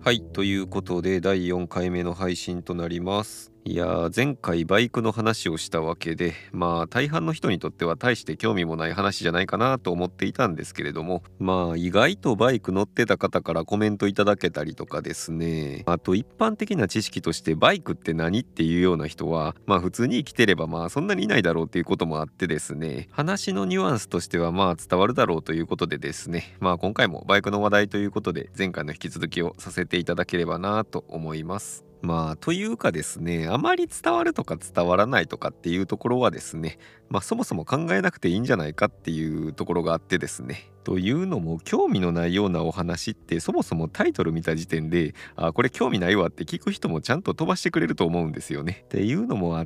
はい、ということで第4回目の配信となります。いやー、前回バイクの話をしたわけで、大半の人にとっては大して興味もない話じゃないかなと思っていたんですけれども、意外とバイク乗ってた方からコメントいただけたりとかですね、あと一般的な知識としてバイクって何っていうような人は普通に生きてればそんなにいないだろうっていうこともあってですね、話のニュアンスとしては伝わるだろうということでですね、今回もバイクの話題ということで前回の引き続きをさせていただければなと思います。というかですね、あまり伝わるとか伝わらないとかっていうところはですね、そもそも考えなくていいんじゃないかっていうところがあってですね。というのも、興味のないようなお話ってそもそもタイトル見た時点で、これ興味ないわって聞く人もちゃんと飛ばしてくれると思うんですよね。っていうのもあって、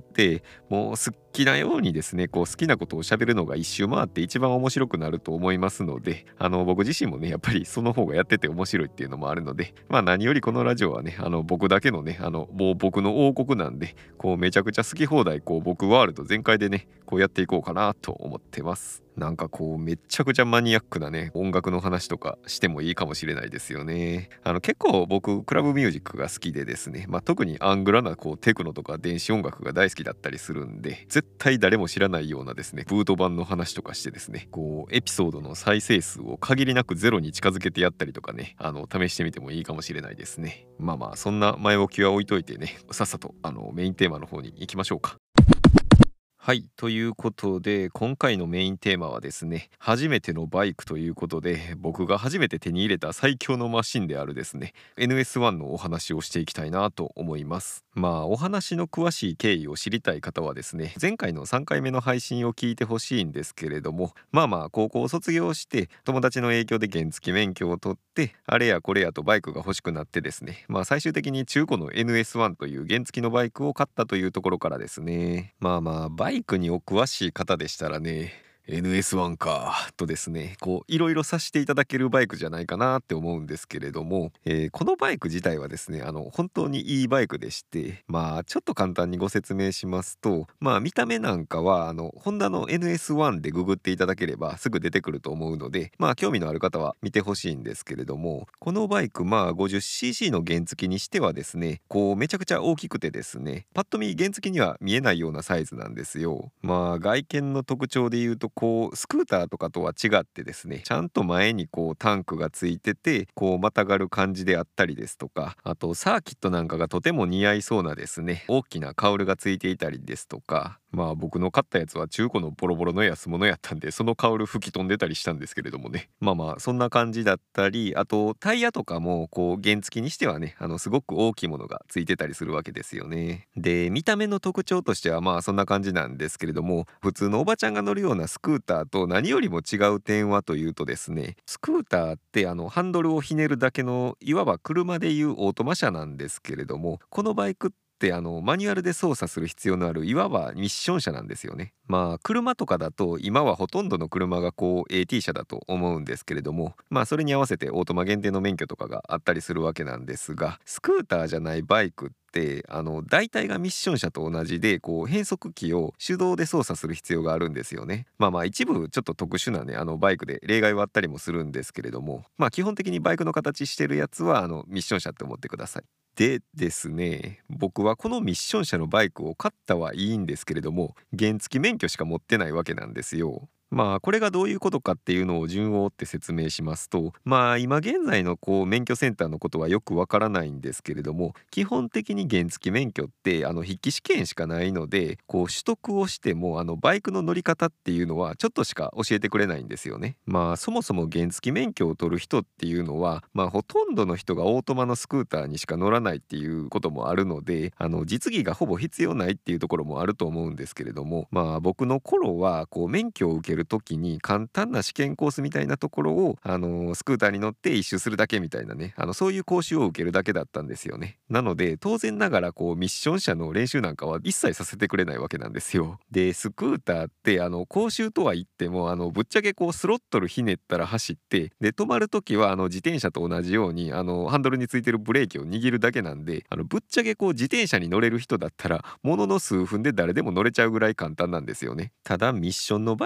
もう好きなようにですね、好きなことを喋るのが一周回って一番面白くなると思いますので、僕自身もね、やっぱりその方がやってて面白いっていうのもあるので、何よりこのラジオはね、僕だけのね、もう僕の王国なんで、めちゃくちゃ好き放題、僕ワールド全開でね、やっていこうかなと思ってます。なんかめっちゃくちゃマニアックなね、音楽の話とかしてもいいかもしれないですよね。結構僕クラブミュージックが好きでですね、特にアングラなテクノとか電子音楽が大好きだったりするんで、絶対誰も知らないようなですね、ブート版の話とかしてですね、エピソードの再生数を限りなくゼロに近づけてやったりとかね、試してみてもいいかもしれないですね。そんな前置きは置いといてね、さっさとメインテーマの方に行きましょうか。はい。ということで、今回のメインテーマはですね、初めてのバイクということで、僕が初めて手に入れた最強のマシンであるですね、NS1 のお話をしていきたいなと思います。お話の詳しい経緯を知りたい方はですね、前回の3回目の配信を聞いてほしいんですけれども、高校を卒業して、友達の影響で原付免許を取って、あれやこれやとバイクが欲しくなってですね、最終的に中古の NS1 という原付のバイクを買ったというところからですね、バイクにお詳しい方でしたらね、NS1 かとですね、いろいろさせていただけるバイクじゃないかなって思うんですけれども、このバイク自体はですね、本当にいいバイクでして、ちょっと簡単にご説明しますと、見た目なんかはホンダの NS1 でググっていただければすぐ出てくると思うので、興味のある方は見てほしいんですけれども、このバイク50cc の原付にしてはですね、めちゃくちゃ大きくてですね、パッと見原付には見えないようなサイズなんですよ。外見の特徴で言うとスクーターとかとは違ってですね、ちゃんと前にタンクがついててまたがる感じであったりですとか、あとサーキットなんかがとても似合いそうなですね、大きなカウルがついていたりですとか、僕の買ったやつは中古のボロボロの安物やったんで、そのカウル吹き飛んでたりしたんですけれどもね、そんな感じだったり、あとタイヤとかも原付にしてはね、すごく大きいものがついてたりするわけですよね。で、見た目の特徴としてはそんな感じなんですけれども、普通のおばちゃんが乗るようなスクーターと何よりも違う点はというとですね、スクーターってハンドルをひねるだけのいわば車でいうオートマ車なんですけれども、このバイクってマニュアルで操作する必要のあるいわばミッション車なんですよね。車とかだと今はほとんどの車がAT 車だと思うんですけれども、それに合わせてオートマ限定の免許とかがあったりするわけなんですが、スクーターじゃないバイクって大体がミッション車と同じで変速機を手動で操作する必要があるんですよね。一部ちょっと特殊なねバイクで例外はあったりもするんですけれども、基本的にバイクの形してるやつはミッション車って思ってください。でですね、僕はこのミッション車のバイクを買ったはいいんですけれども、原付免許しか持ってないわけなんですよ。これがどういうことかっていうのを順を追って説明しますと、今現在の免許センターのことはよくわからないんですけれども、基本的に原付免許って筆記試験しかないので、取得をしてもバイクの乗り方っていうのはちょっとしか教えてくれないんですよね。そもそも原付免許を取る人っていうのはほとんどの人がオートマのスクーターにしか乗らないっていうこともあるので、実技がほぼ必要ないっていうところもあると思うんですけれども、僕の頃は免許を受ける時に簡単な試験コースみたいなところをスクーターに乗って一周するだけみたいなね、そういう講習を受けるだけだったんですよね。なので当然ながらミッション車の練習なんかは一切させてくれないわけなんですよ。で、スクーターって講習とは言ってもぶっちゃけスロットルひねったら走って、で止まる時は自転車と同じようにハンドルについてるブレーキを握るだけなんで、ぶっちゃけ自転車に乗れる人だったらものの数分で誰でも乗れちゃうぐらい簡単なんですよね。ただミッションのバイクって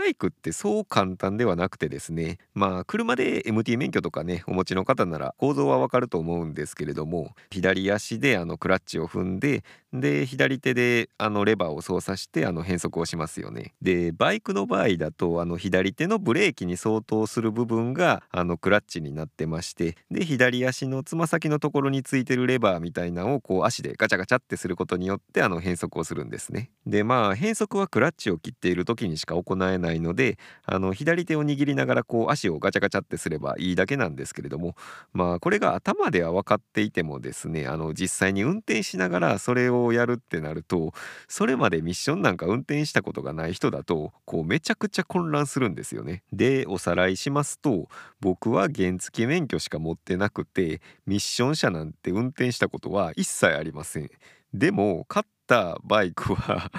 ってそう簡単ではなくてですね、車で MT 免許とかねお持ちの方なら構造はわかると思うんですけれども、左足でクラッチを踏んで、で左手でレバーを操作して変速をしますよね。でバイクの場合だと左手のブレーキに相当する部分がクラッチになってまして、で左足のつま先のところについてるレバーみたいなのをこう足でガチャガチャってすることによって変速をするんですね。で変速はクラッチを切っている時にしか行えないので、左手を握りながらこう足をガチャガチャってすればいいだけなんですけれども、これが頭では分かっていてもですね、実際に運転しながらそれをやるってなると、それまでミッションなんか運転したことがない人だとこうめちゃくちゃ混乱するんですよね。でおさらいしますと、僕は原付免許しか持ってなくてミッション車なんて運転したことは一切ありません。でも買ったバイクは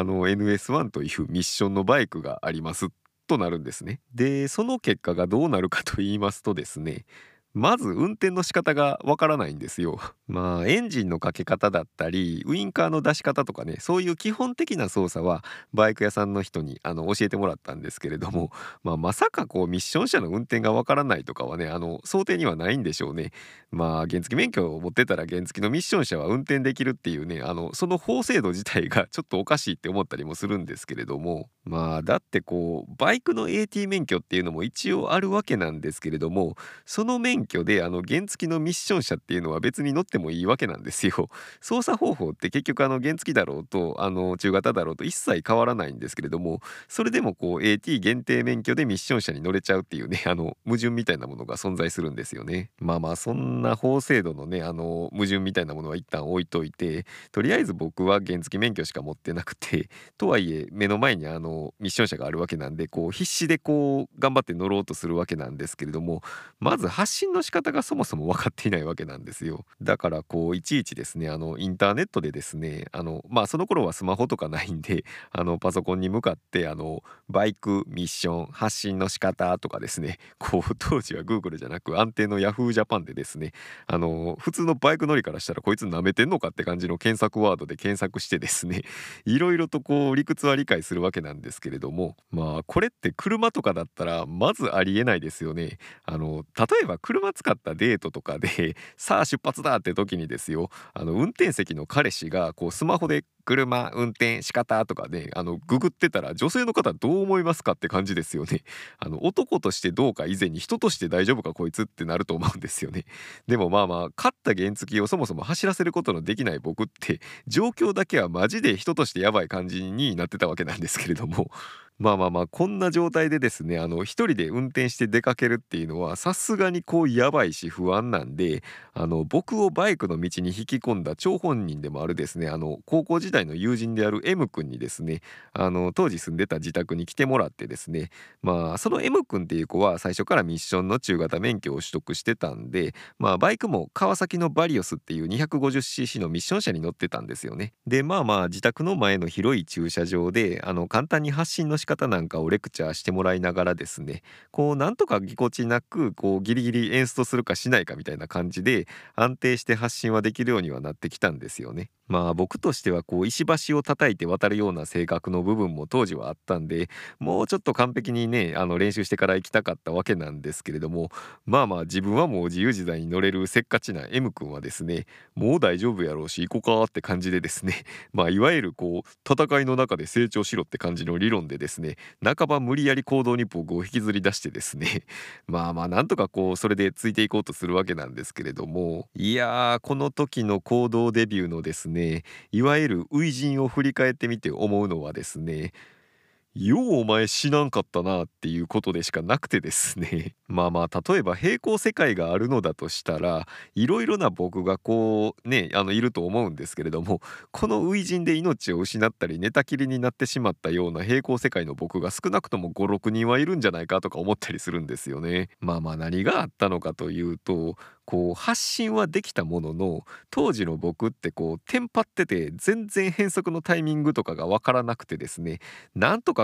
NS1 というミッションのバイクがありますとなるんですね。でその結果がどうなるかと言いますとですね、まず運転の仕方がわからないんですよ。エンジンのかけ方だったりウインカーの出し方とかね、そういう基本的な操作はバイク屋さんの人に教えてもらったんですけれども、まさかこうミッション車の運転がわからないとかはね想定にはないんでしょうね。原付免許を持ってたら原付のミッション車は運転できるっていうね、その法制度自体がちょっとおかしいって思ったりもするんですけれども、だってこうバイクの AT 免許っていうのも一応あるわけなんですけれども、その免許で原付のミッション車っていうのは別に乗ってもいいわけなんですよ。操作方法って結局原付だろうと中型だろうと一切変わらないんですけれども、それでもこう AT 限定免許でミッション車に乗れちゃうっていうね矛盾みたいなものが存在するんですよね。そんな法制度のね矛盾みたいなものは一旦置いといて、とりあえず僕は原付免許しか持ってなくて、とはいえ目の前にミッション車があるわけなんで、こう必死でこう頑張って乗ろうとするわけなんですけれども、まず発信の仕方がそもそも分かっていないわけなんですよ。だからこういちいちですねインターネットでですねその頃はスマホとかないんでパソコンに向かってバイクミッション発信の仕方とかですね、こう当時は Google じゃなく安定の Yahoo ジャパンでですね、普通のバイク乗りからしたらこいつ舐めてんのかって感じの検索ワードで検索してですね、いろいろとこう理屈は理解するわけなんですけれども、これって車とかだったらまずありえないですよね。例えば車使ったデートとかでさあ出発だって時にですよ、運転席の彼氏がこうスマホで車運転仕方とかねググってたら女性の方どう思いますかって感じですよね。男としてどうか以前に人として大丈夫かこいつってなると思うんですよね。でも勝った原付をそもそも走らせることのできない僕って状況だけはマジで人としてやばい感じになってたわけなんですけれども、こんな状態でですね一人で運転して出かけるっていうのはさすがにこうやばいし不安なんで、僕をバイクの道に引き込んだ張本人でもあるですね高校時代の友人である M 君にですね当時住んでた自宅に来てもらってですね、その M 君っていう子は最初からミッションの中型免許を取得してたんで、バイクも川崎のバリオスっていう 250cc のミッション車に乗ってたんですよね。で自宅の前の広い駐車場で簡単に発信の仕方なんかをレクチャーしてもらいながらですね、こうなんとかぎこちなくこうギリギリエンストするかしないかみたいな感じで安定して発信はできるようにはなってきたんですよね。僕としてはこう石橋を叩いて渡るような性格の部分も当時はあったんで、もうちょっと完璧にね練習してから行きたかったわけなんですけれども、自分はもう自由自在に乗れるせっかちな M 君はですね、もう大丈夫やろうし行こうかって感じでですねいわゆるこう戦いの中で成長しろって感じの理論でですね、半ば無理やり行動に僕を引きずり出してですねなんとかこうそれでついていこうとするわけなんですけれども、いやーこの時の行動デビューのですね、いわゆる初陣を振り返ってみて思うのはですね、ようお前死なんかったなっていうことでしかなくてですね例えば平行世界があるのだとしたらいろいろな僕がこうねいると思うんですけれども、この初陣で命を失ったり寝たきりになってしまったような平行世界の僕が少なくとも56人はいるんじゃないかとか思ったりするんですよね。何があったのかというと、こう発信はできたものの当時の僕ってこうテンパってて全然変則のタイミングとかがわからなくてですね、なんとか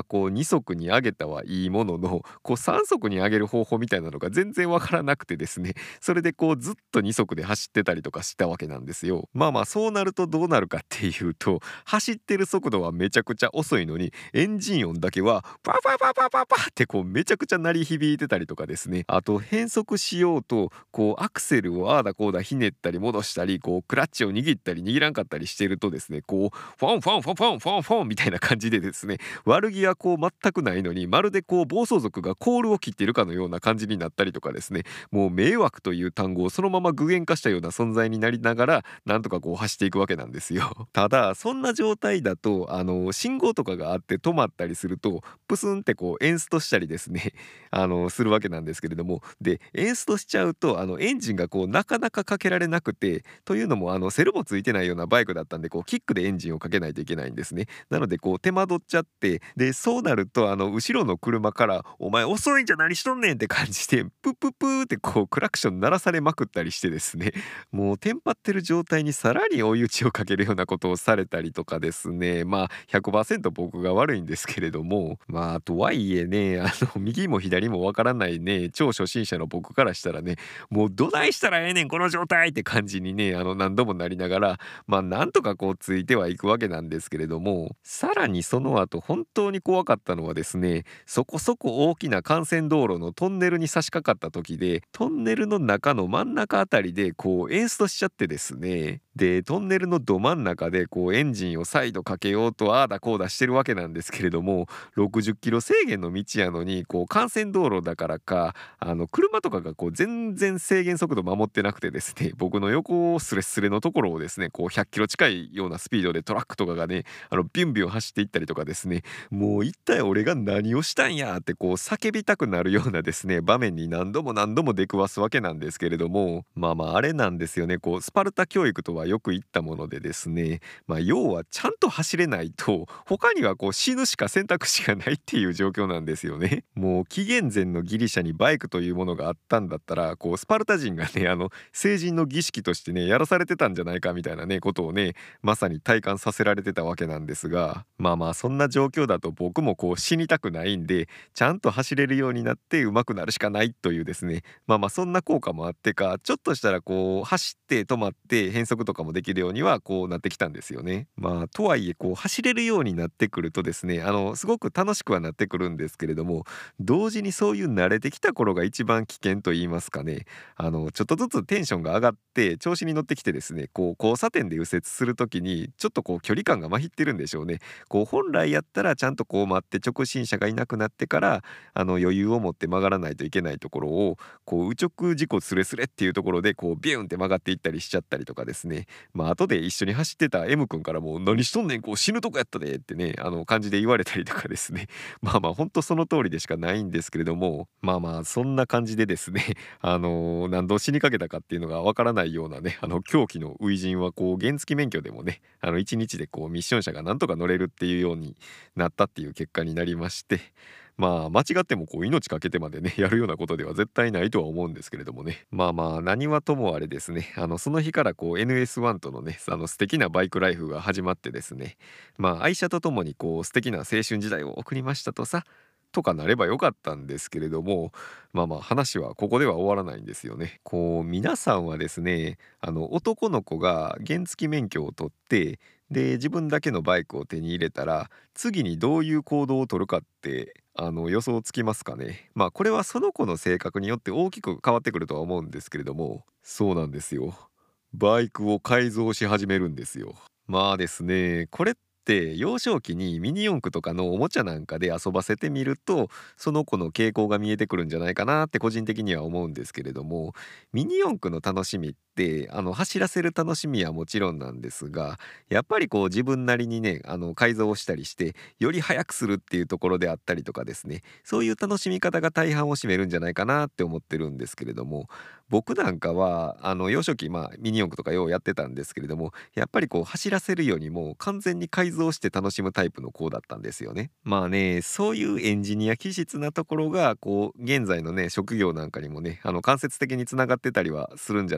こう2速に上げたはいいものの、こう3速に上げる方法みたいなのが全然わからなくてですね、それでこうずっと2速で走ってたりとかしたわけなんですよ。そうなるとどうなるかっていうと、走ってる速度はめちゃくちゃ遅いのに、エンジン音だけはパパパパパパってこうめちゃくちゃ鳴り響いてたりとかですね。あと変速しようとこうアクセルをああだこうだひねったり戻したり、こうクラッチを握ったり握らんかったりしてるとですね、こうフォンフォンフォンフォンフォンフォンみたいな感じでですね、悪気はこう全くないのに、まるでこう暴走族がコールを切っているかのような感じになったりとかですね、もう迷惑という単語をそのまま具現化したような存在になりながら、なんとかこう走っていくわけなんですよ。ただそんな状態だと信号とかがあって止まったりするとプスンってこうエンストしたりですねするわけなんですけれども、でエンストしちゃうとエンジンがこうなかなかかけられなくて、というのもセルもついてないようなバイクだったんで、こうキックでエンジンをかけないといけないんですね。なのでこう手間取っちゃって、でそうなると後ろの車から「お前遅いんじゃ何しとんねん」って感じでプップップーってこうクラクション鳴らされまくったりしてですね、もうテンパってる状態にさらに追い打ちをかけるようなことをされたりとかですね、100% 僕が悪いんですけれども、とはいえね、右も左もわからないね超初心者の僕からしたらね、もうどないしたらええねんこの状態って感じにね何度もなりながら、なんとかこうついてはいくわけなんですけれども、さらにその後本当に怖かったのはですね、そこそこ大きな幹線道路のトンネルに差し掛かった時で、トンネルの中の真ん中あたりでこうエンストしちゃってですね、でトンネルのど真ん中でこうエンジンを再度かけようとああだこうだしてるわけなんですけれども、60キロ制限の道やのにこう幹線道路だからか車とかがこう全然制限速度守ってなくてですね、僕の横スレスレのところをですね、こう100キロ近いようなスピードでトラックとかがねビュンビュン走っていったりとかですね、もう一体俺が何をしたんやってこう叫びたくなるようなですね場面に何度も何度も出くわすわけなんですけれども、あれなんですよね、こうスパルタ教育とはよく言ったものでですね、要はちゃんと走れないと他にはこう死ぬしか選択肢がないっていう状況なんですよね。もう紀元前のギリシャにバイクというものがあったんだったら、こうスパルタ人がね成人の儀式としてねやらされてたんじゃないかみたいなねことをねまさに体感させられてたわけなんですが、そんな状況だと僕もこう死にたくないんで、ちゃんと走れるようになって上手くなるしかないというですね、そんな効果もあってか、ちょっとしたらこう走って止まって変速とかもできるようにはこうなってきたんですよね。とはいえこう走れるようになってくるとですね、すごく楽しくはなってくるんですけれども、同時にそういう慣れてきた頃が一番危険と言いますかね、ちょっとずつテンションが上がって調子に乗ってきてですね、こう交差点で右折する時にちょっとこう距離感がまひってるんでしょうね。こう本来やったらちゃんとこう待って直進車がいなくなってから余裕を持って曲がらないといけないところを、こう右直事故スレスレっていうところでこうビューンって曲がっていったりしちゃったりとかですね、後で一緒に走ってた M 君からも何しとんねんこう死ぬとこやったでってね感じで言われたりとかですねほんとその通りでしかないんですけれども、そんな感じでですね何度死にかけたかっていうのがわからないようなね狂気の初陣はこう原付免許でもね1日でこうミッション車がなんとか乗れるっていうようになったっていう結果になりまして、間違ってもこう命かけてまでねやるようなことでは絶対ないとは思うんですけれどもね、何はともあれですね、その日からこう NS1 とのね素敵なバイクライフが始まってですね、愛車とともにこう素敵な青春時代を送りましたとさとかなればよかったんですけれども、話はここでは終わらないんですよね。こう皆さんはですね男の子が原付免許を取ってで自分だけのバイクを手に入れたら次にどういう行動を取るかって予想つきますかね。これはその子の性格によって大きく変わってくるとは思うんですけれども、そうなんですよ、バイクを改造し始めるんですよ。ですね、これって幼少期にミニ四駆とかのおもちゃなんかで遊ばせてみるとその子の傾向が見えてくるんじゃないかなって個人的には思うんですけれども、ミニ四駆の楽しみって走らせる楽しみはもちろんなんですが、やっぱりこう自分なりにね改造をしたりしてより速くするっていうところであったりとかですね、そういう楽しみ方が大半を占めるんじゃないかなって思ってるんですけれども、僕なんかは幼少期ミニ四駆とかようやってたんですけれども、やっぱりこう走らせるよりも完全に改造して楽しむタイプの子だったんですよね。そういうエンジニア気質なところがこう現在のね職業なんかにもね間接的につながってたりはするんじゃないかなって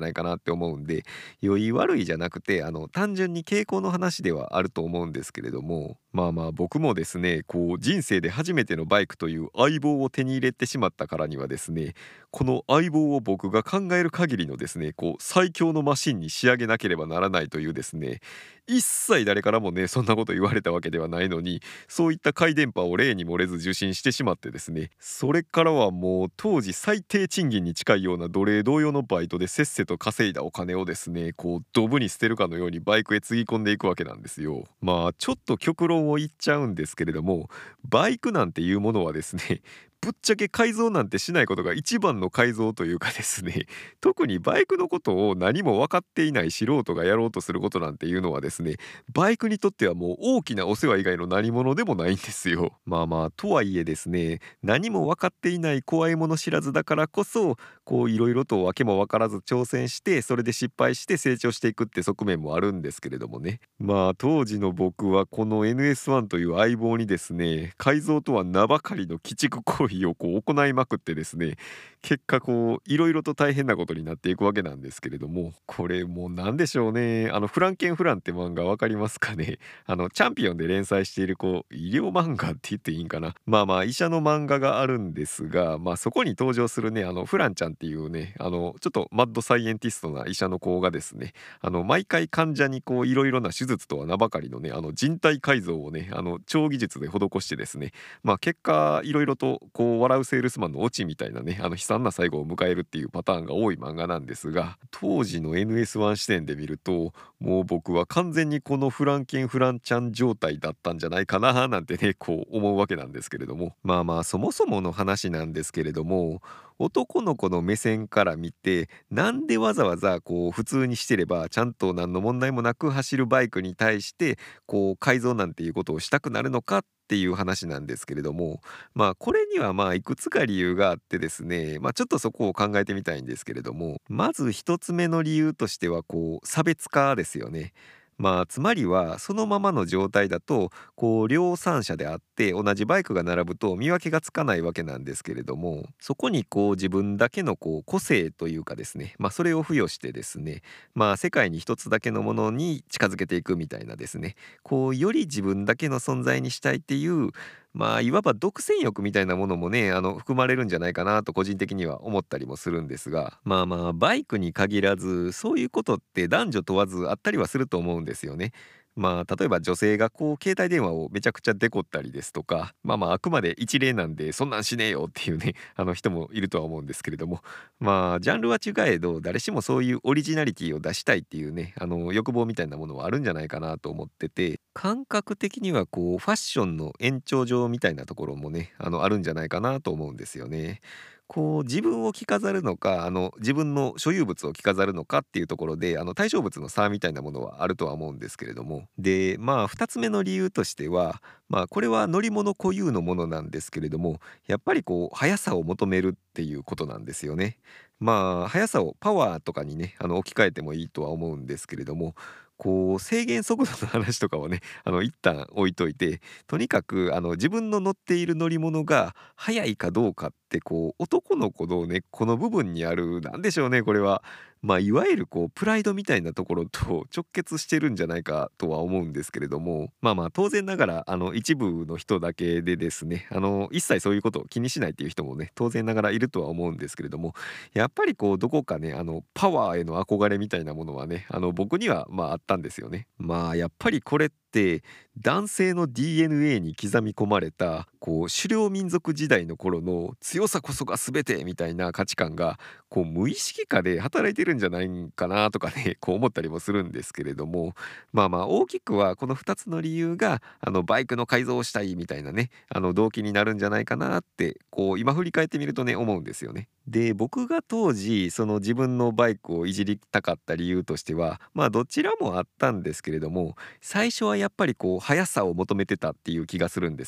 って思うんで、良い悪いじゃなくて単純に傾向の話ではあると思うんですけれども、僕もですね人生で初めてのバイクという相棒を手に入れてしまったからにはですね、この相棒を僕が考える限りのですね最強のマシンに仕上げなければならないというですね、一切誰からもねそんなこと言われたわけではないのに、そういった回電波を例に漏れず受信してしまってですね、それからはもう当時最低賃金に近いような奴隷同様のバイトでせっせと稼いだお金をですねドブに捨てるかのようにバイクへつぎ込んでいくわけなんですよ。ちょっと極論を言っちゃうんですけれども、バイクなんていうものはですねぶっちゃけ改造なんてしないことが一番の改造というかですね、特にバイクのことを何も分かっていない素人がやろうとすることなんていうのはですね、バイクにとってはもう大きなお世話以外の何物でもないんですよ。とはいえですね、何も分かっていない怖いもの知らずだからこそ、いろいろと訳も分からず挑戦して、それで失敗して成長していくって側面もあるんですけれどもね。当時の僕はこの NS1 という相棒にですね、改造とは名ばかりの鬼畜行為を行いまくってですね、結果いろいろと大変なことになっていくわけなんですけれども、これもう何でしょうね、フランケンフランって漫画わかりますかね。チャンピオンで連載している医療漫画って言っていいんかな、医者の漫画があるんですが、そこに登場するねフランちゃんっていうねちょっとマッドサイエンティストな医者の子がですね、毎回患者にいろいろな手術とは名ばかりのね人体改造をね超技術で施してですね、結果いろいろと笑うセールスマンのオチみたいなね悲惨な最後を迎えるっていうパターンが多い漫画なんですが、当時の NS1 視点で見るともう僕は完全にこのフランケンフランちゃん状態だったんじゃないかななんてね思うわけなんですけれども、そもそもの話なんですけれども、男の子の目線から見てなんでわざわざ普通にしてればちゃんと何の問題もなく走るバイクに対して改造なんていうことをしたくなるのかっていう話なんですけれども、これにはいくつか理由があってですね、ちょっとそこを考えてみたいんですけれども、まず一つ目の理由としては差別化ですよね。つまりはそのままの状態だと量産車であって同じバイクが並ぶと見分けがつかないわけなんですけれども、そこに自分だけの個性というかですね、それを付与してですね、世界に一つだけのものに近づけていくみたいなですね、より自分だけの存在にしたいっていういわば独占欲みたいなものもね含まれるんじゃないかなと個人的には思ったりもするんですが、バイクに限らずそういうことって男女問わずあったりはすると思うんですよね。例えば女性が携帯電話をめちゃくちゃデコったりですとか、あくまで一例なんでそんなんしねえよっていうね人もいるとは思うんですけれども、ジャンルは違えど誰しもそういうオリジナリティを出したいっていうね欲望みたいなものはあるんじゃないかなと思ってて、感覚的にはファッションの延長上みたいなところもねあるんじゃないかなと思うんですよね。自分を着飾るのか自分の所有物を着飾るのかっていうところで対象物の差みたいなものはあるとは思うんですけれども、で2つ目の理由としてはこれは乗り物固有のものなんですけれども、やっぱり速さを求めるっていうことなんですよね。速さをパワーとかにね置き換えてもいいとは思うんですけれども、制限速度の話とかはね一旦置いといて、とにかく自分の乗っている乗り物が速いかどうかって男の子の根っこの部分にあるなんでしょうね、これは。いわゆるプライドみたいなところと直結してるんじゃないかとは思うんですけれども、当然ながら一部の人だけでですね一切そういうことを気にしないっていう人もね当然ながらいるとは思うんですけれども、やっぱりどこかねパワーへの憧れみたいなものはね僕にはあったんですよね。やっぱりこれって男性の DNA に刻み込まれた狩猟民族時代の頃の強さこそが全てみたいな価値観が無意識下で働いてるんじゃないんかなとかね思ったりもするんですけれども、大きくはこの2つの理由がバイクの改造をしたいみたいなね動機になるんじゃないかなって今振り返ってみるとね思うんですよね。で僕が当時その自分のバイクをいじりたかった理由としてはどちらもあったんですけれども、最初はやっぱり速さを求めてたっていう気がするんですよね。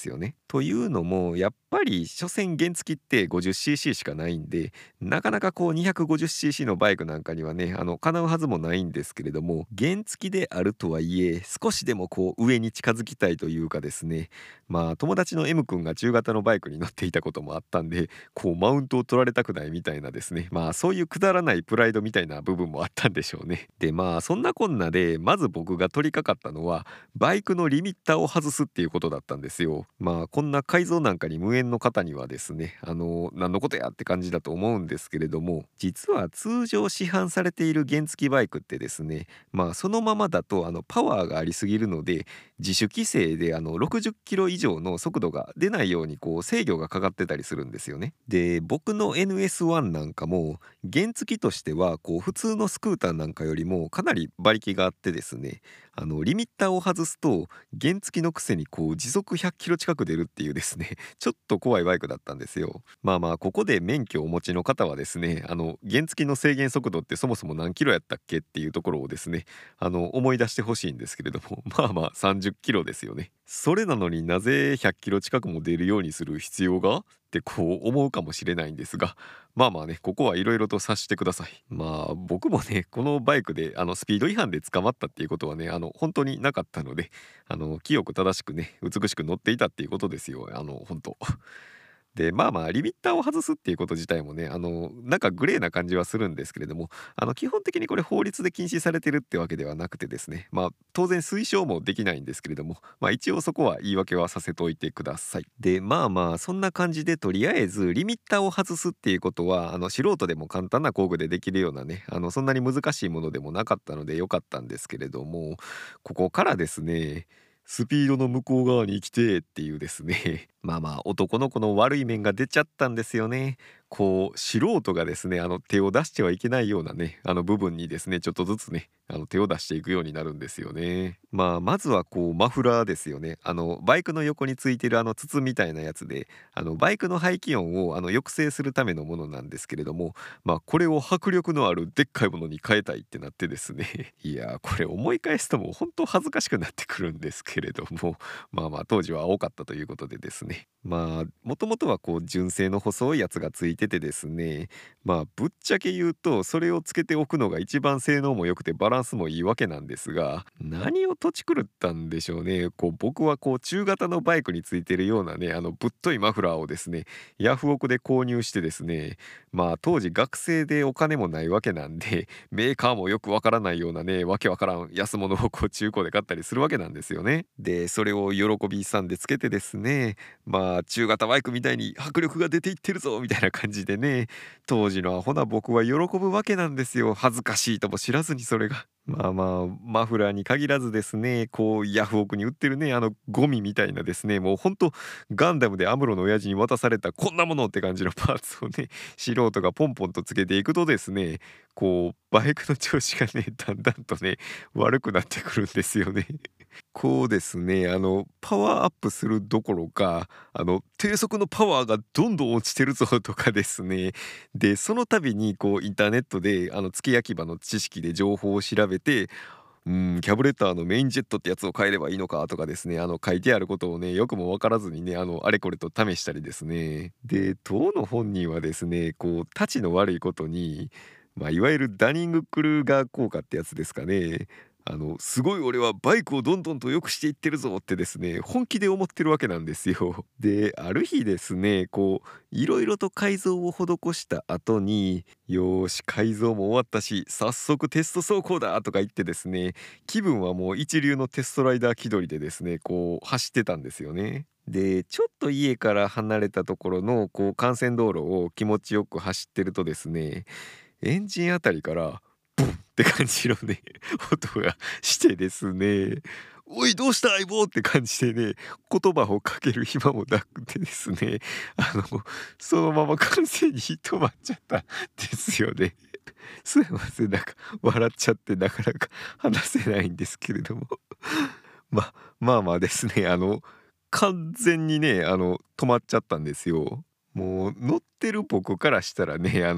というのも、やっぱり所詮原付って 50cc しかないんで、なかなかこう 250cc のバイクなんかにはね、かなうはずもないんですけれども、原付であるとはいえ、少しでもこう上に近づきたいというかですね、友達の M 君が中型のバイクに乗っていたこともあったんで、こうマウントを取られたくないみたいなですね、そういうくだらないプライドみたいな部分もあったんでしょうね。でそんなこんなで、まず僕が取り掛かったのは、バイクのリミッターを外すっていうことだったんですよ。こんな改造なんかに無縁の方にはですね、何のことやって感じだと思うんですけれども、実は通常市販されている原付バイクってですね、そのままだとパワーがありすぎるので、自主規制で60キロ以上の速度が出ないようにこう制御がかかってたりするんですよね。で、僕の NS1 なんかも原付としてはこう普通のスクーターなんかよりもかなり馬力があってですね、リミッターを外すと原付のくせにこう時速100キロ近く出るっていうですね、ちょっと怖いバイクだったんですよ。ここで免許をお持ちの方はですね、原付の制限速度ってそもそも何キロやったっけっていうところをですね、思い出してほしいんですけれども、30キロですよね。それなのになぜ100キロ近くも出るようにする必要がってこう思うかもしれないんですが、ね、ここはいろいろと察してください。僕もね、このバイクでスピード違反で捕まったっていうことはね、本当になかったので、清く正しくね、美しく乗っていたっていうことですよ、本当。で、リミッターを外すっていうこと自体もね、なんかグレーな感じはするんですけれども、基本的にこれ法律で禁止されてるってわけではなくてですね、当然推奨もできないんですけれども、一応そこは言い訳はさせておいてください。で、そんな感じでとりあえずリミッターを外すっていうことは、素人でも簡単な工具でできるようなね、そんなに難しいものでもなかったのでよかったんですけれども、ここからですね、スピードの向こう側に来てっていうですね男の子の悪い面が出ちゃったんですよね。こう素人がですね手を出してはいけないようなね部分にですねちょっとずつね手を出していくようになるんですよね。まずはこうマフラーですよね。バイクの横についてる筒みたいなやつでバイクの排気音を抑制するためのものなんですけれども、これを迫力のあるでっかいものに変えたいってなってですねいやこれ思い返すともう本当恥ずかしくなってくるんですけれども当時は多かったということでですね、もともとはこう純正の細いやつがついててですね、ぶっちゃけ言うとそれをつけておくのが一番性能も良くてバランスもいいわけなんですが、何をとち狂ったんでしょうね。こう僕はこう中型のバイクについてるようなねぶっといマフラーをですねヤフオクで購入してですね、当時学生でお金もないわけなんでメーカーもよくわからないようなねわけわからん安物をこう中古で買ったりするわけなんですよね。でそれを喜びさんでつけてですね、中型バイクみたいに迫力が出ていってるぞみたいな感じでね、当時のアホな僕は喜ぶわけなんですよ。恥ずかしいとも知らずにそれが。マフラーに限らずですね、こうヤフオクに売ってるねゴミみたいなですね、もうほんとガンダムでアムロの親父に渡されたこんなものって感じのパーツをね素人がポンポンとつけていくとですね、こうバイクの調子がねだんだんとね悪くなってくるんですよね。こうですねパワーアップするどころか低速のパワーがどんどん落ちてるぞとかですね、でその度にこうインターネットで付け焼き場の知識で情報を調べて、キャブレターのメインジェットってやつを変えればいいのかとかですね書いてあることをねよくも分からずにねあれこれと試したりですね、で当の本人はですねこうたちの悪いことに、いわゆるダニングクルーガー効果ってやつですかね、すごい俺はバイクをどんどんと良くしていってるぞってですね本気で思ってるわけなんですよ。である日ですねこういろいろと改造を施した後に、よーし改造も終わったし早速テスト走行だとか言ってですね、気分はもう一流のテストライダー気取りでですねこう走ってたんですよね。でちょっと家から離れたところのこう幹線道路を気持ちよく走ってるとですね、エンジンあたりからブンって感じのね音がしてですね、おいどうした相棒って感じでね言葉をかける暇もなくてですね、あのそのまま完全に止まっちゃったんですよね。すいません、なんか笑っちゃってなかなか話せないんですけれどもまですね完全にね止まっちゃったんですよ。もう乗ってる僕からしたらね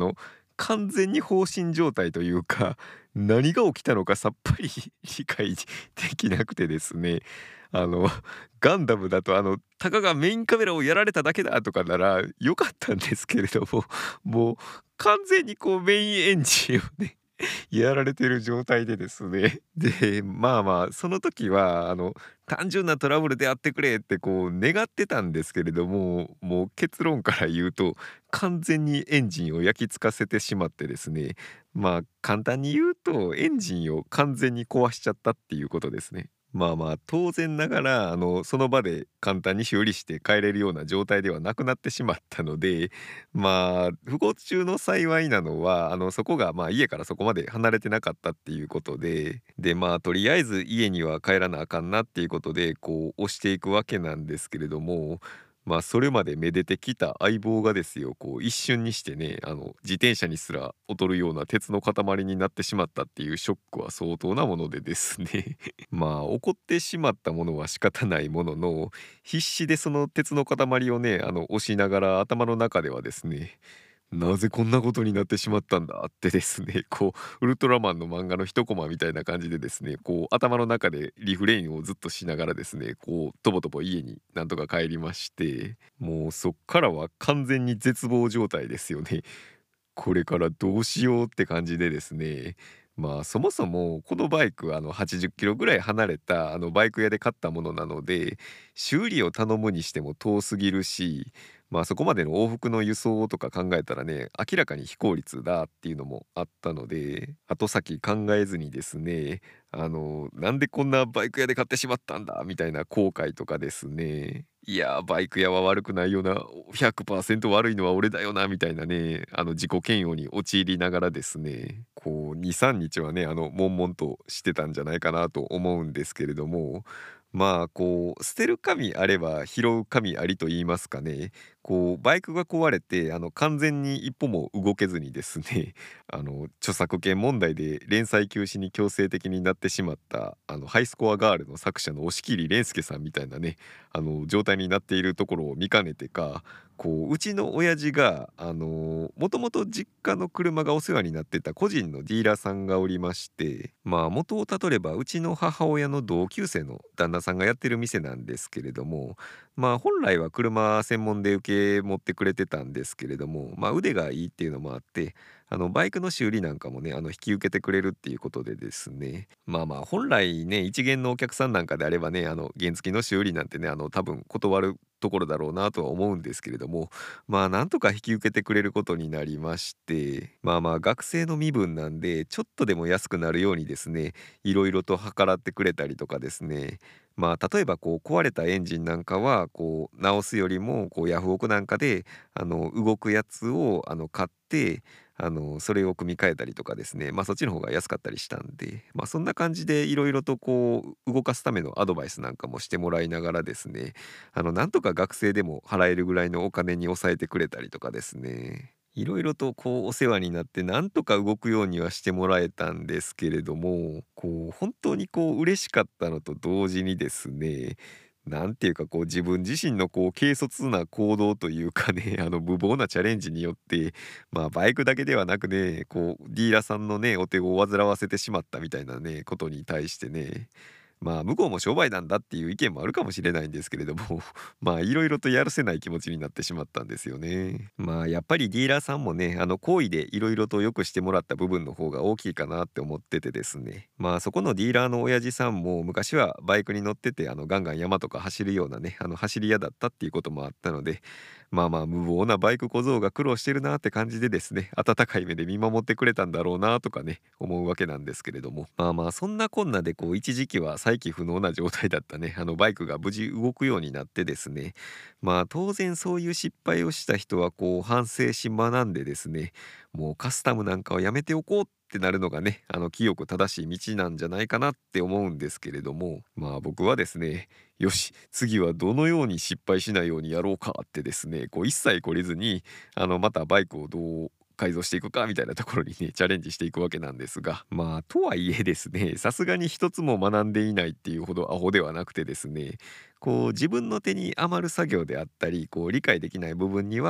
完全に放心状態というか、何が起きたのかさっぱり理解できなくてですね。あの、ガンダムだとたかがメインカメラをやられただけだとかなら良かったんですけれども、もう完全にこうメインエンジンをね、やられてる状態でですね。で、まあまあ、その時は単純なトラブルであってくれってこう願ってたんですけれども、もう結論から言うと、完全にエンジンを焼き付かせてしまってですね、まあ、簡単に言うと、エンジンを完全に壊しちゃったっていうことですね。まあまあ、当然ながら、その場で簡単に修理して帰れるような状態ではなくなってしまったので、まあ、不幸中の幸いなのは、そこが、まあ、家からそこまで離れてなかったっていうことで、まあ、とりあえず家には帰らなあかんなっていうことで、こう、押していくわけなんですけれども、まあ、それまでめでてきた相棒がですよ、こう、一瞬にしてね、自転車にすら劣るような鉄の塊になってしまったっていうショックは相当なものでですね。まあ、怒ってしまったものは仕方ないものの、必死でその鉄の塊をね、押しながら頭の中ではですね、なぜこんなことになってしまったんだってですね、こう、ウルトラマンの漫画の一コマみたいな感じでですね、こう、頭の中でリフレインをずっとしながらですね、こう、とぼとぼ家になんとか帰りまして、もうそっからは完全に絶望状態ですよね。これからどうしようって感じでですね、まあそもそもこのバイク80キロぐらい離れたバイク屋で買ったものなので、修理を頼むにしても遠すぎるし、まあそこまでの往復の輸送とか考えたらね、明らかに非効率だっていうのもあったので、後先考えずにですね、なんでこんなバイク屋で買ってしまったんだみたいな後悔とかですね、いやバイク屋は悪くないよな、100% 悪いのは俺だよなみたいなね、自己嫌悪に陥りながらですね、こう2、3日はね、悶々としてたんじゃないかなと思うんですけれども、まあこう捨てる神あれば拾う神ありと言いますかね、こうバイクが壊れて完全に一歩も動けずにですね、著作権問題で連載休止に強制的になってしまったハイスコアガールの作者の押切蓮介さんみたいなね、状態になっているところを見かねてか、こううちの親父がもともと実家の車がお世話になってた個人のディーラーさんがおりまして、まあ元をたどればうちの母親の同級生の旦那さんがやってる店なんですけれども、まあ本来は車専門で受け持ってくれてたんですけれども、まあ腕がいいっていうのもあって、バイクの修理なんかもね引き受けてくれるっていうことでですね、まあまあ本来ね一元のお客さんなんかであればね原付の修理なんてね多分断るところだろうなとは思うんですけれども、まあなんとか引き受けてくれることになりまして、まあまあ学生の身分なんでちょっとでも安くなるようにですね、いろいろと計らってくれたりとかですね、まあ例えばこう壊れたエンジンなんかはこう直すよりもこうヤフオクなんかで動くやつを買って、それを組み替えたりとかですね、まあそっちの方が安かったりしたんで、まあそんな感じでいろいろとこう動かすためのアドバイスなんかもしてもらいながらですね、なんとか学生でも払えるぐらいのお金に抑えてくれたりとかですね、いろいろとこうお世話になってなんとか動くようにはしてもらえたんですけれども、こう本当にこう嬉しかったのと同時にですね、なんていうかこう自分自身のこう軽率な行動というかね、無謀なチャレンジによって、まあバイクだけではなくね、こうディーラーさんのねお手を煩わせてしまったみたいなねことに対してね、まあ向こうも商売なんだっていう意見もあるかもしれないんですけれども、まあいろいろとやるせない気持ちになってしまったんですよね。まあやっぱりディーラーさんもね好意でいろいろと良くしてもらった部分の方が大きいかなって思っててですね、まあそこのディーラーの親父さんも昔はバイクに乗っててガンガン山とか走るようなね走り屋だったっていうこともあったので、まあまあ無謀なバイク小僧が苦労してるなって感じでですね、温かい目で見守ってくれたんだろうなとかね思うわけなんですけれども、まあまあそんなこんなでこう一時期は再起不能な状態だったねバイクが無事動くようになってですね、まあ当然そういう失敗をした人はこう反省し学んでですね、もうカスタムなんかはやめておこうってなるのがね清く正しい道なんじゃないかなって思うんですけれども、まあ僕はですね、よし次はどのように失敗しないようにやろうかってですね、こう一切懲りずにまたバイクをどう改造していくかみたいなところにねチャレンジしていくわけなんですが、まあとはいえですね、さすがに一つも学んでいないっていうほどアホではなくてですね、こう自分の手に余る作業であったりこう理解できない部分には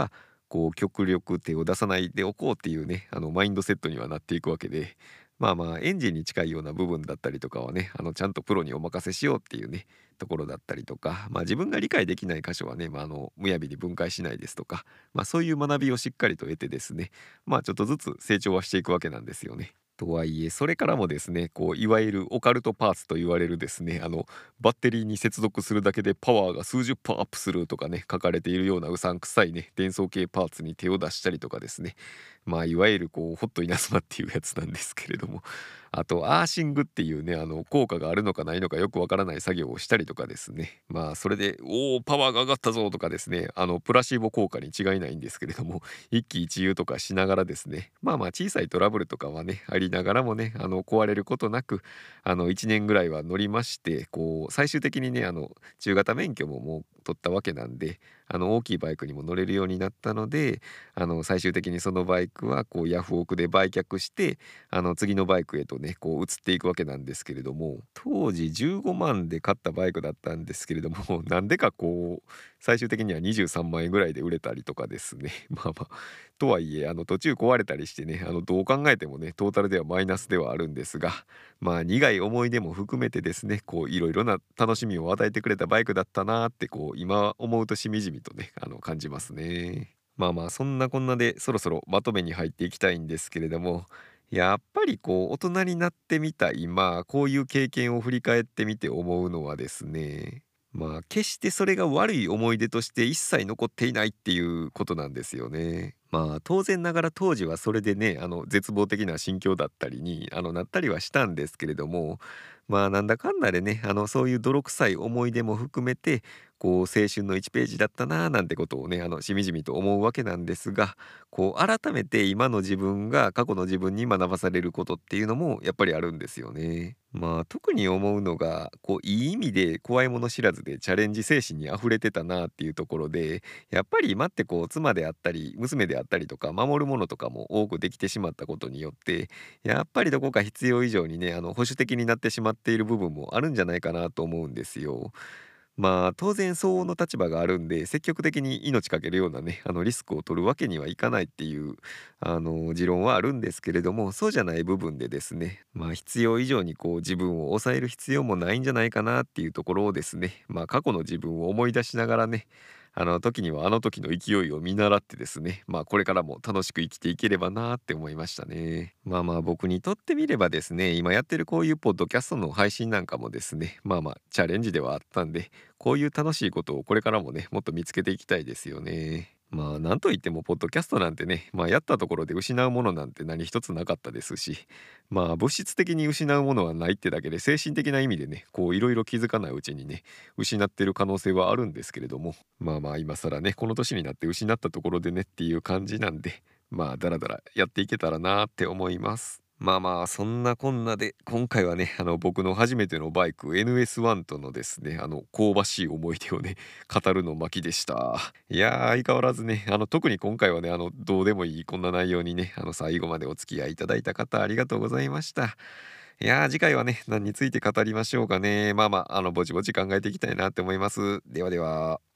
こう極力手を出さないでおこうっていうね、マインドセットにはなっていくわけで、エンジンに近いような部分だったりとかはね、ちゃんとプロにお任せしようっていうね、ところだったりとか、自分が理解できない箇所はね、むやみに分解しないですとか、そういう学びをしっかりと得てですね、ちょっとずつ成長はしていくわけなんですよね。とはいえ、それからもですね、こういわゆるオカルトパーツと言われるですね、バッテリーに接続するだけでパワーが数十パーアップするとかね、書かれているようなうさんくさいね、伝送系パーツに手を出したりとかですね、いわゆるこうホット稲妻っていうやつなんですけれども、あとアーシングっていうね、効果があるのかないのかよくわからない作業をしたりとかですね、それで「おお、パワーが上がったぞ」とかですね、プラシーボ効果に違いないんですけれども、一喜一憂とかしながらですね、小さいトラブルとかはねありながらもね、壊れることなく1年ぐらいは乗りまして、こう最終的にね中型免許ももう取ったわけなんで、大きいバイクにも乗れるようになったので、最終的にそのバイクはこうヤフオクで売却して、次のバイクへとねこう移っていくわけなんですけれども、当時15万で買ったバイクだったんですけれども、なんでかこう最終的には23万円ぐらいで売れたりとかですね、とはいえ途中壊れたりしてね、どう考えてもねトータルではマイナスではあるんですが、苦い思い出も含めてですね、こういろいろな楽しみを与えてくれたバイクだったなーってこう今思うとしみじみとね感じますね。そんなこんなでそろそろまとめに入っていきたいんですけれども、やっぱりこう大人になってみた今こういう経験を振り返ってみて思うのはですね、決してそれが悪い思い出として一切残っていないっていうことなんですよね。当然ながら当時はそれでね絶望的な心境だったりになったりはしたんですけれども、なんだかんだでねそういう泥臭い思い出も含めてこう青春の1ページだったなーなんてことをねしみじみと思うわけなんですが、こう改めて今の自分が過去の自分に学ばされることっていうのもやっぱりあるんですよね。特に思うのがこういい意味で怖いもの知らずでチャレンジ精神にあふれてたなっていうところで、やっぱり今ってこう妻であったり娘であったりとか守るものとかも多くできてしまったことによって、やっぱりどこか必要以上にね保守的になってしまっている部分もあるんじゃないかなと思うんですよ。当然相応の立場があるんで積極的に命かけるようなねリスクを取るわけにはいかないっていう持論はあるんですけれども、そうじゃない部分でですね、必要以上にこう自分を抑える必要もないんじゃないかなっていうところをですね、過去の自分を思い出しながらね、時にはあの時の勢いを見習ってですね、これからも楽しく生きていければなって思いましたね。僕にとってみればですね、今やってるこういうポッドキャストの配信なんかもですね、チャレンジではあったんで、こういう楽しいことをこれからもねもっと見つけていきたいですよね。なんといってもポッドキャストなんてね、やったところで失うものなんて何一つなかったですし、物質的に失うものはないってだけで精神的な意味でねこういろいろ気づかないうちにね失ってる可能性はあるんですけれども、今更ねこの年になって失ったところでねっていう感じなんで、だらだらやっていけたらなーって思います。そんなこんなで今回はね僕の初めてのバイク NS1 とのですね香ばしい思い出をね語るの巻でした。いやー相変わらずね特に今回はねどうでもいいこんな内容にね最後までお付き合いいただいた方ありがとうございました。いやー次回はね何について語りましょうかね。ぼちぼち考えていきたいなって思います。ではでは。